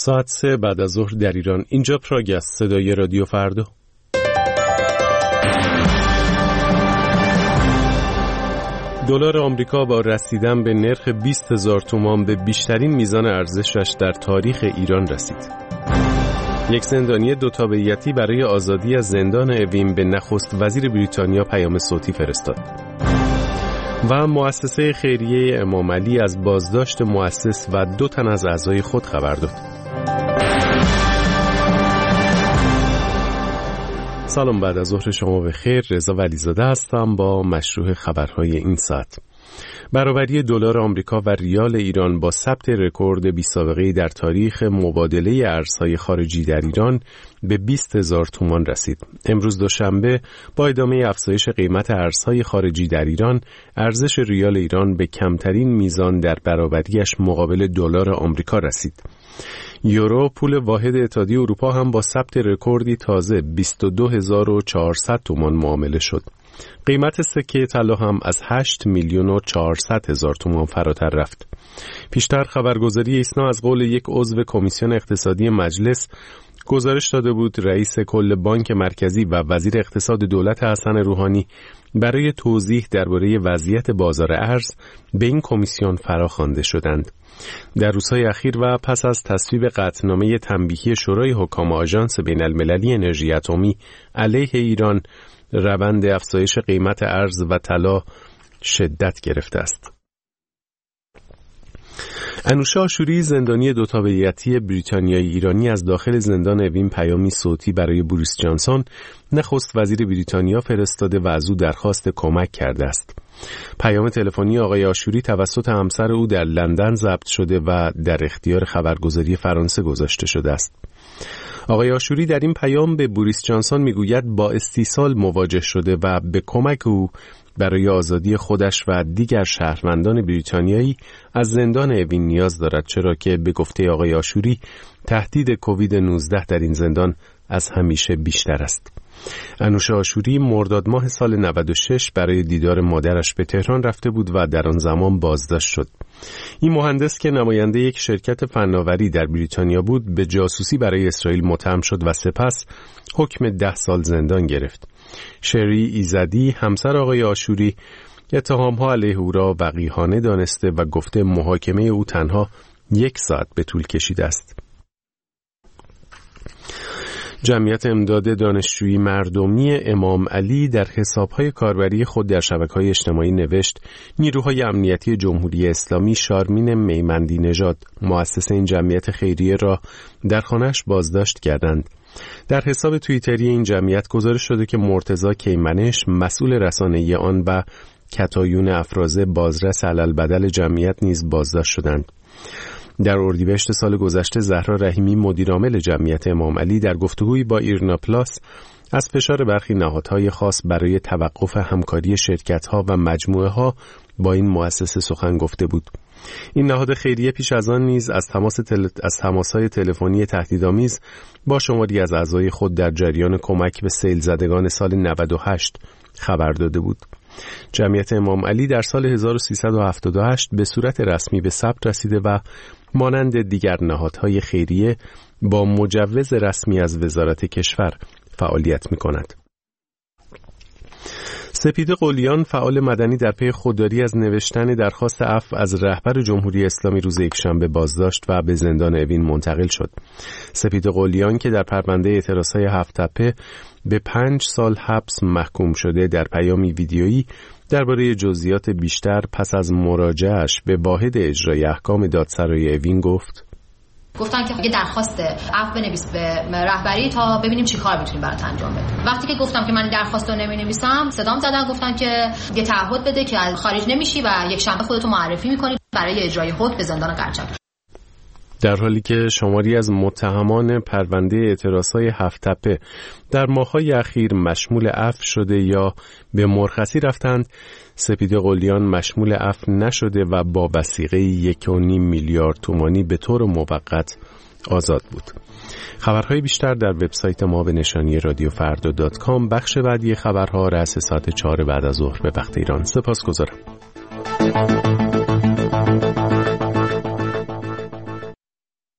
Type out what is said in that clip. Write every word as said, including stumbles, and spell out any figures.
ساعت سه بعد از ظهر در ایران. اینجا پراگ است، صدای رادیو فردا. دلار آمریکا با رسیدن به نرخ بیست هزار تومان به بیشترین میزان ارزشش در تاریخ ایران رسید. یک زندانی دو تابعیتی برای آزادی از زندان اوین به نخست وزیر بریتانیا پیام صوتی فرستاد. و مؤسسه خیریه امام علی از بازداشت مؤسس و دو تن از اعضای خود خبر داد. سلام، بعد از ظهر شما بخیر. رضا ولیزاده هستم با مشروع خبرهای این ساعت. برابری دلار آمریکا و ریال ایران با ثبت رکورد بی‌سابقه‌ای در تاریخ مبادله ارزهای خارجی در ایران به بیست هزار تومان رسید. امروز دوشنبه با ادامه افزایش قیمت ارزهای خارجی در ایران، ارزش ریال ایران به کمترین میزان در برابریش مقابل دلار آمریکا رسید. یورو، پول واحد اتحادیه اروپا، هم با ثبت رکوردی تازه بیست و دو هزار و چهارصد تومان معامله شد. قیمت سکه طلا هم از هشت میلیون و چهارصد هزار تومان فراتر رفت. پیشتر خبرگزاری ایسنا از قول یک عضو کمیسیون اقتصادی مجلس گزارش داده بود رئیس کل بانک مرکزی و وزیر اقتصاد دولت حسن روحانی برای توضیح درباره وضعیت بازار ارز به این کمیسیون فراخوانده شدند. در روزهای اخیر و پس از تصویب قطعنامه تنبیهی شورای حکام آژانس بین‌المللی انرژی اتمی علیه ایران، روند افزایش قیمت ارز و طلا شدت گرفته است. انوشه آشوری، زندانی دو تابعیتی بریتانیایی ایرانی، از داخل زندان اوین پیامی صوتی برای بوریس جانسون، نخست وزیر بریتانیا، فرستاده و از او درخواست کمک کرده است. پیام تلفنی آقای آشوری توسط همسر او در لندن ضبط شده و در اختیار خبرگزاری فرانسه گذاشته شده است. آقای آشوری در این پیام به بوریس جانسون میگوید با استیصال مواجه شده و به کمک او برای آزادی خودش و دیگر شهروندان بریتانیایی از زندان اوین نیاز دارد، چرا که به گفته آقای آشوری تهدید کووید نوزده در این زندان از همیشه بیشتر است. انوشه آشوری مرداد ماه سال نود و شش برای دیدار مادرش به تهران رفته بود و در آن زمان بازداشت شد. این مهندس که نماینده یک شرکت فناوری در بریتانیا بود، به جاسوسی برای اسرائیل متهم شد و سپس حکم ده سال زندان گرفت. شری ایزدی، همسر آقای آشوری، اتهام‌ها علیه او را وقیحانه دانسته و گفته محاکمه او تنها یک ساعت به طول کشیده است. جمعیت امداد دانشجویی مردمی امام علی در حساب‌های کاربری خود در شبکه‌های اجتماعی نوشت نیروهای امنیتی جمهوری اسلامی شارمین میمندی نژاد، مؤسس این جمعیت خیریه، را در خانه‌اش بازداشت کردند. در حساب توییتری این جمعیت گزارش شده که مرتضی کیمنش، مسئول رسانه‌ای آن، و کتایون افرازه، بازرس علالبدل جمعیت، نیز بازداشت شدند. در اردیبهشت سال گذشته زهرا رحیمی، مدیرعامل جمعیت امام علی، در گفتگویی با ایرنا پلاس از فشار برخی نهادهای خاص برای توقف همکاری شرکت‌ها و مجموعه‌ها با این مؤسسه سخن گفته بود. این نهاد خیریه پیش از آن نیز از تماس تل... از تماس‌های تلفنی تهدیدآمیز با شماری از اعضای خود در جریان کمک به سیل زدگان سال نود و هشت خبر داده بود. جمعیت امام علی در سال هزار و سیصد و هفتاد و هشت به صورت رسمی به ثبت رسیده و مانند دیگر نهادهای خیریه با مجوز رسمی از وزارت کشور فعالیت می‌کند. سپید قلیان، فعال مدنی، در پی خودداری از نوشتن درخواست عفو از رهبر جمهوری اسلامی روز یکشنبه بازداشت و به زندان اوین منتقل شد. سپید قلیان که در پرونده اعتراضهای هفت تپه به پنج سال حبس محکوم شده، در پیامی ویدیویی درباره جزئیات بیشتر پس از مراجعه‌اش به واحد اجرای احکام دادسرای اوین گفت: گفتن که یه درخواست عفو بنویس به رهبری تا ببینیم چی کار میتونیم برات انجام بدیم. وقتی که گفتم که من درخواست رو نمی‌نویسم، صدام زدن، گفتن که یه تعهد بده که خارج نمیشی و یک شنبه خودتو معرفی می‌کنی برای اجرای حکم به زندان قرچک. در حالی که شماری از متهمان پرونده اعتراضهای هفت تپه در ماه‌های اخیر مشمول عفو شده یا به مرخصی رفتند، سپید قلیان مشمول عفو نشده و با وثیقه یک و نیم میلیارد تومانی به طور موقت آزاد بود. خبرهای بیشتر در وبسایت ما به نشانی رادیو فردا دات کام. بخش بعدی خبرها رأس ساعت چهار بعد از ظهر به وقت ایران. سپاسگزارم.